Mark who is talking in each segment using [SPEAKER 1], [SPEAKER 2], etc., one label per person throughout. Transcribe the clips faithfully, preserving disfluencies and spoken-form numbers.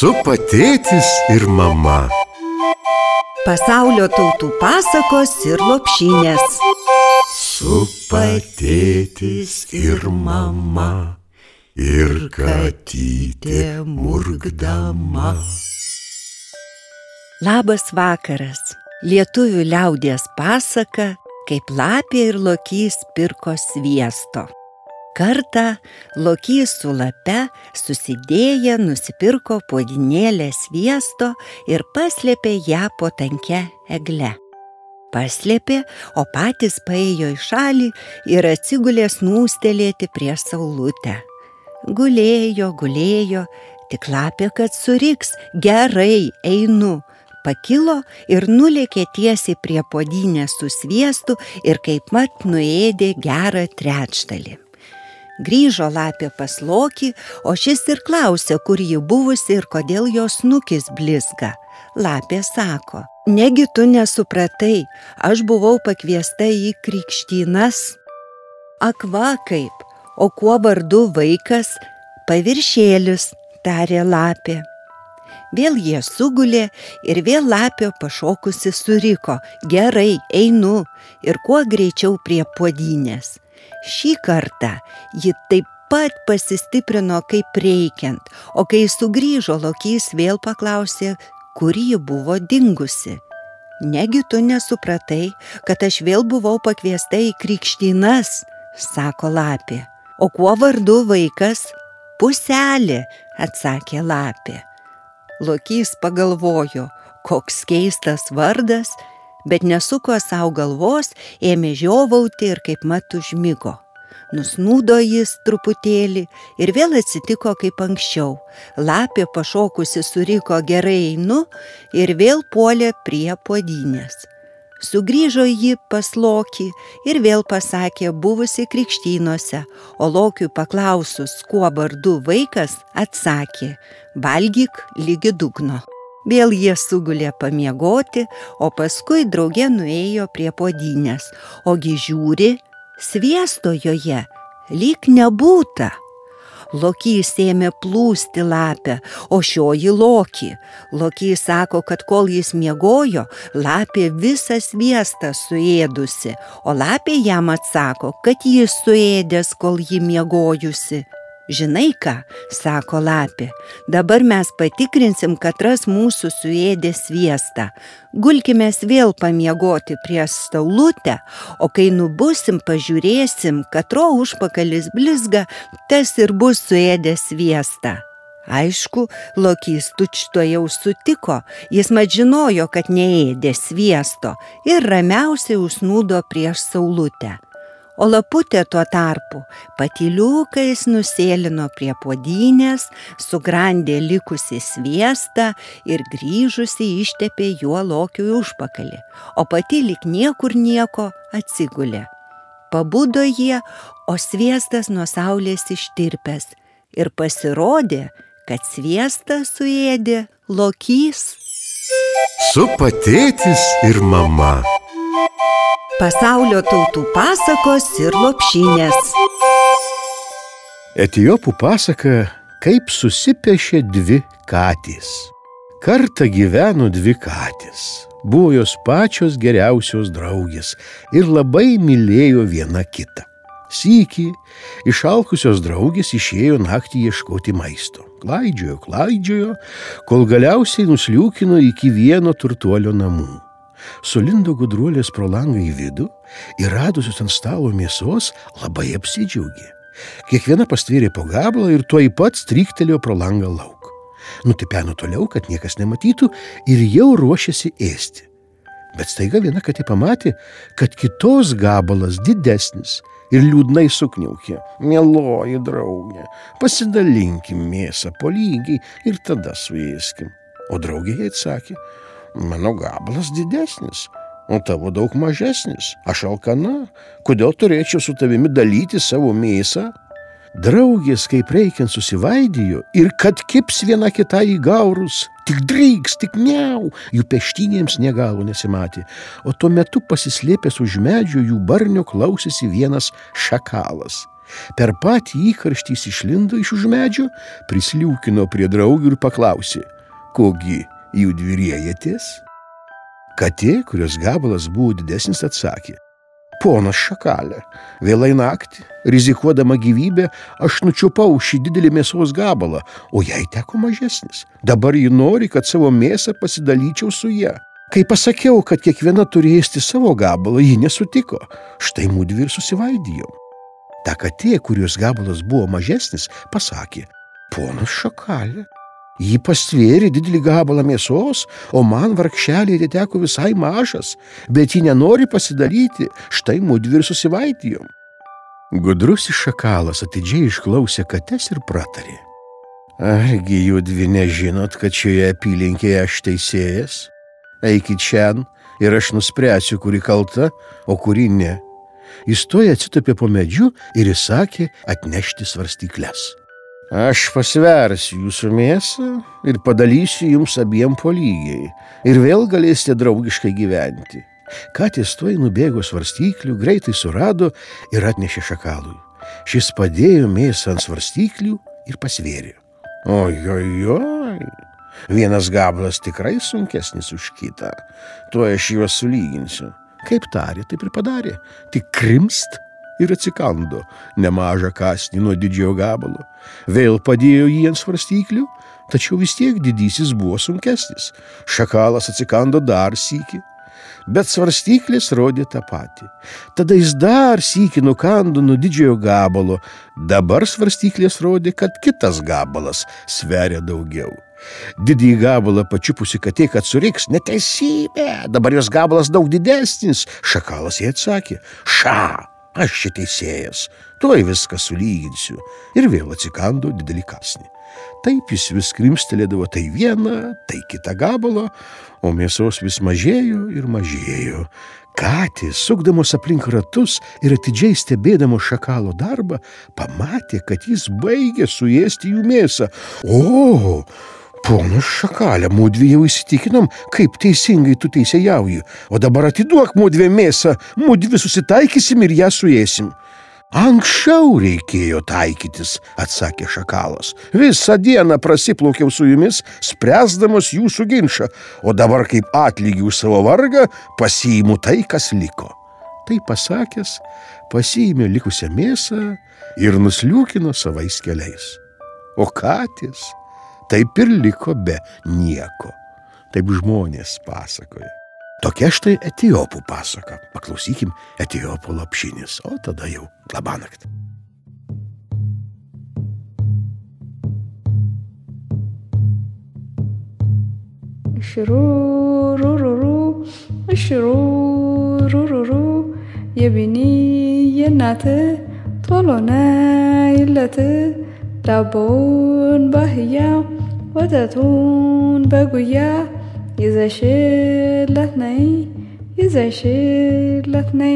[SPEAKER 1] Supa tėtis ir mama.
[SPEAKER 2] Pasaulio tautų pasakos ir lopšinės.
[SPEAKER 1] Supa tėtis ir mama, ir katytė murkdama.
[SPEAKER 2] Labas vakaras. Lietuvių liaudies pasaka, kaip lapė ir lokys pirko sviesto. Kartą lokys su lape susidėję nusipirko puodynėlę sviesto ir paslėpė ją po tankia egle. Paslėpė, o patys paėjo į šalį ir atsigulė snūstelėti prie saulutę. Gulėjo, gulėjo, tik lapė, kad suriks, gerai, einu. Pakilo ir nulėkė tiesiai prie puodynės su sviestu ir kaipmat nuėdė gerą trečdalį. Grįžo lapė pas lokį, o šis ir klausė, kur ji buvusi ir kodėl jos snukis blizga. Lapė sako: negi tu nesupratai, aš buvau pakviesta į krikštynas. Ak va kaip, o kuo vardu vaikas? Paviršėlis, tarė lapė. Vėl jie sugulė ir vėl lapė pašokusi suriko: gerai, einu, ir kuo greičiau prie puodynės. Šį kartą ji taip pat pasistiprino kaip reikiant, o kai sugrįžo, lokys vėl paklausė, kur ji buvo dingusi. Negi tu nesupratai, kad aš vėl buvau pakviesta į krikštynas, sako lapė. O kuo vardu vaikas? Puselė, atsakė lapė. Lokys pagalvojo, koks keistas vardas, bet nesuko savo galvos, ėmė žiovauti ir kaipmat užmigo. Nusnūdo jis truputėlį ir vėl atsitiko kaip anksčiau. Lapė pašokusi suriko: gerai, einu, ir vėl puolė prie puodynės. Sugrįžo ji pas lokį ir vėl pasakė buvusi krikštynuose, o lokiui paklausus, kuo vardu vaikas, atsakė: valgyk ligi dugno. Vėl jie sugulė pamiegoti, o paskui drauge nuėjo prie puodynės, ogi žiūri, sviesto joje lyg nebūta. Lokys ėmė plūsti lapę, o šioji lokį. Lokys sako, kad kol jis miegojo, lapė visą sviestą suėdusi, o lapė jam atsako, kad jis suėdęs, kol ji miegojusi. Žinai ką, sako lapė, dabar mes patikrinsim, katras mūsų suėdė sviestą. Gulkimės vėl pamiegoti prie saulutę, o kai nubusim, pažiūrėsim, katro užpakalis blizga, tas ir bus suėdęs sviestą. Aišku, lokys tučtuojau sutiko, jis mat žinojo, kad neėdė sviesto ir ramiausiai užsnūdo prieš saulutę. O laputė tuo tarpu patyliukais nusėlino prie puodynės, sugrandė likusį sviestą ir grįžusi ištepė juo lokiui užpakalį, o pati lyg niekur nieko atsigulė. Pabudo jie, o sviestas nuo saulės ištirpęs ir pasirodė, kad sviestą suėdė lokys.
[SPEAKER 1] Supa tėtis ir mama.
[SPEAKER 2] Pasaulio tautų pasakos ir lopšinės.
[SPEAKER 3] Etiopų pasaka, kaip susipešė dvi katės. Kartą gyveno dvi katės. Buvo jos pačios geriausios draugės ir labai mylėjo viena kitą. Sykį išalkusios draugės išėjo naktį ieškoti maisto. Klaidžiojo, klaidžiojo, kol galiausiai nusliūkino iki vieno turtuolio namų. Sulindo gudruolės pro langą į vidų ir radusius ant stalo mėsos labai apsidžiaugė. Kiekviena pastvėrė po gabalą ir tuoj pat stryktelėjo pro langą lauk. Nutipeno toliau, kad niekas nematytų, ir jau ruošėsi ėsti. Bet staiga viena katė pamatė, kad kitos gabalas didesnis ir liūdnai sukniaukė: mieloji draugė, pasidalinkim mėsą po lygiai ir tada suėskim. O draugė jai atsakė: mano gabalas didesnis, o tavo daug mažesnis. Aš alkana, kodėl turėčiau su tavimi dalyti savo mėsą? Draugės kaip reikiant susivaidijo ir kad kips viena kitai į gaurus, tik dryks, tik miau, jų peštynėms nė galo nesimatė, o tuo metu pasislėpęs už medžio jų barnio klausėsi vienas šakalas. Per patį įkarštį jis išlindo iš už medžio, prisliūkino prie draugių ir paklausė, kogi jų dviriejatės? Katė, kurios gabalas buvo didesnis, atsakė, ponas šakalė, vėlai naktį, rizikuodama gyvybę, aš nučiupau šį didelį mėsos gabalą, o jai teko mažesnis. Dabar ji nori, kad savo mėsą pasidalyčiau su ja. Kai pasakiau, kad kiekviena turi ėsti savo gabalą, ji nesutiko. Štai mudvi ir susivaidijom. Ta katė, kurios gabalas buvo mažesnis, pasakė, ponas šakalė, ji pastvėrė didelį gabalą mėsos, o man vargšelį atiteko visai mažas, bet ji nenori pasidalyti, štai mudvi ir susivaidijom. Gudrusis šakalas atidžiai išklausė kates ir pratarė. Argi judvi nežinot, kad šioje apylinkėje aš teisėjas? Eikit šiandien ir aš nuspręsiu, kuri kalta, o kuri ne. Jis toje atsitupė po medžiu ir įsakė atnešti svarstykles. Aš pasversiu jūsų mėsą ir padalysiu jums abiem po lygiai ir vėl galėsite draugiškai gyventi. Katės tuoj nubėgo svarstyklių, greitai surado ir atnešė šakalui. Šis padėjo mėsą ant svarstyklių ir pasvėrė. Oi, oi, oi, vienas gabalas tikrai sunkesnis už kitą, tuoj aš juos sulyginsiu. Kaip tarė, taip ir padarė, tik krimst ir atsikando nemažą kąsnį nuo didžiojo gabalo. Vėl padėjo jį ant svarstyklių, tačiau vis tiek didysis buvo sunkesnis. Šakalas atsikando dar sykį, bet svarstyklės rodė tą patį. Tada jis dar sykį nukando nuo didžiojo gabalo. Dabar svarstyklės rodė, kad kitas gabalas sveria daugiau. Didįjį gabalą pačiupusi katė, kad suriks, neteisybė, dabar jos gabalas daug didesnis. Šakalas jai atsakė, ša, aš čia teisėjas, tuoj viską sulyginsiu. Ir vėl atsikando didelį kąsnį. Taip jis vis krimstelėdavo tai vieną, tai kitą gabalą, o mėsos vis mažėjo ir mažėjo. Katės, sukdamos aplink ratus ir atidžiai stebėdamos šakalo darbą, pamatė, kad jis baigė suėsti jų mėsą. O, ponas šakalė, mudvi jau įsitikinom, kaip teisingai tu teisėjauji, o dabar atiduok mudvi mėsą, mudvi susitaikysim ir ją suėsim. Anksčiau reikėjo taikytis, atsakė šakalas. Visą dieną prasiplaukiau su jumis, spręsdamas jūsų ginčą, o dabar kaip atlygį už savo vargą pasiimu tai, kas liko. Tai pasakęs, pasiėmė likusią mėsą ir nusliūkino savais keliais. O katės taip ir liko be nieko. Taip žmonės pasakoja. Tokia štai etiopų pasaka. Paklausykim Etiopo lopšinės, o tada jau labanakt.
[SPEAKER 4] ሽሩሩሩሩ ሽሩሩሩሩ የቢኒ የናት ቶሎ ነይለት ዳቦውን ባህያ ወተቱን በጉያ ይዘሽለት ነይ ይዘሽለት ነይ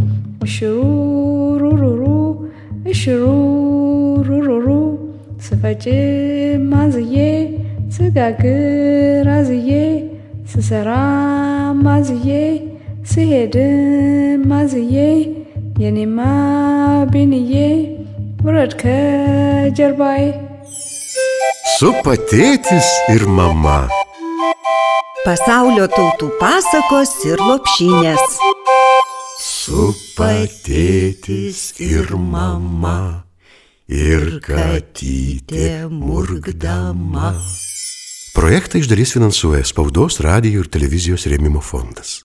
[SPEAKER 4] ሽሩሩሩሩ ሽሩሩሩሩ ስፈጭ ማዝዬ ስጋግር አዝዬ ስሰራ ማዝዬ ስሄድ ማዝዬ የኔማ ቢንዬ ውረድ ከጀርባዬ።
[SPEAKER 1] Supa tėtis ir mama.
[SPEAKER 2] Pasaulio tautų pasakos ir lopšinės.
[SPEAKER 1] Supa tėtis ir mama, ir katytė murgdama. Projektą iš dalies finansuoja Spaudos, radijo ir televizijos rėmimo fondas.